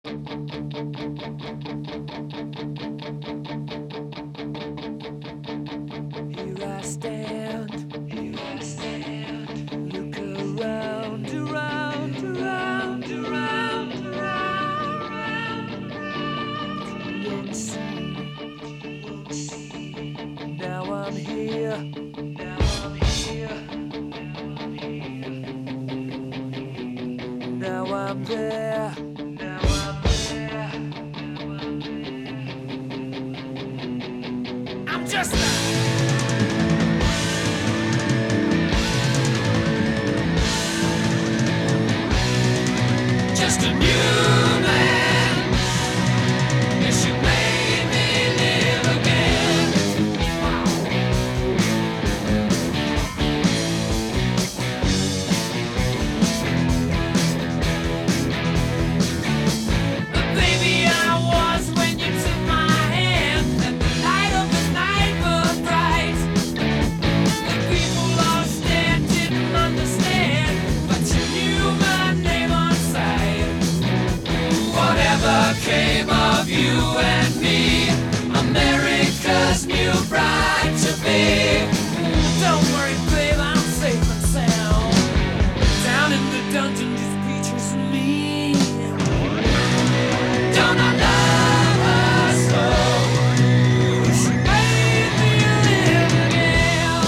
Here I stand, look around, around, around, around, around, won't see. Now I'm here, now I'm here, now I'm there, now I'm there. I'm just a new man. Yes, you made me live again. But baby, I was when you took my hand, and the light of the night was bright. The people all stared, didn't understand, but you knew my name on sight. Whatever came of you and me, America's new bride to be. Don't worry, babe, I'm safe and sound. Down in the dungeon, just creatures and me. Don't I love her so? She made me live again.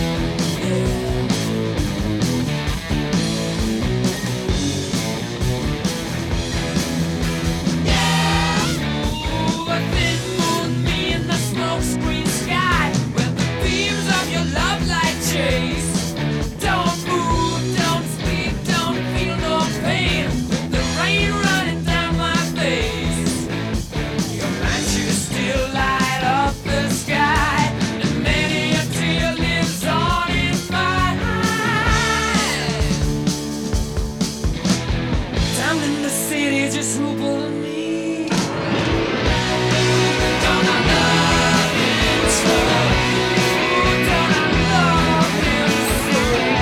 Ooh, a thin moon, me in the smokescreen sky, where the beams of your love light chase. Don't move, don't speak, don't feel no pain, with the rain running down my face. Your matches still light up the sky, and many a tear lives on in my eyes. Down in the city, just Rupert and me. Don't I love him so? Don't I love him so?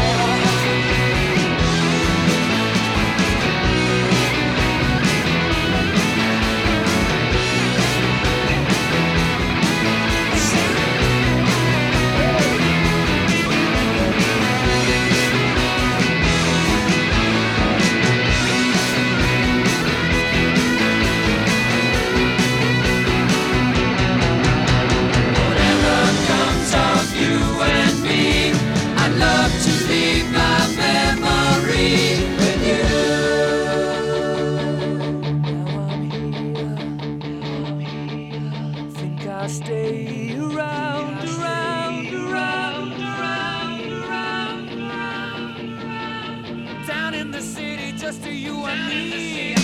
Whatever comes of you and me, I'd love to leave my memory with you. Now I'm here, think I'll stay around, around, around, around, around, around. Down in the city, just to you and me.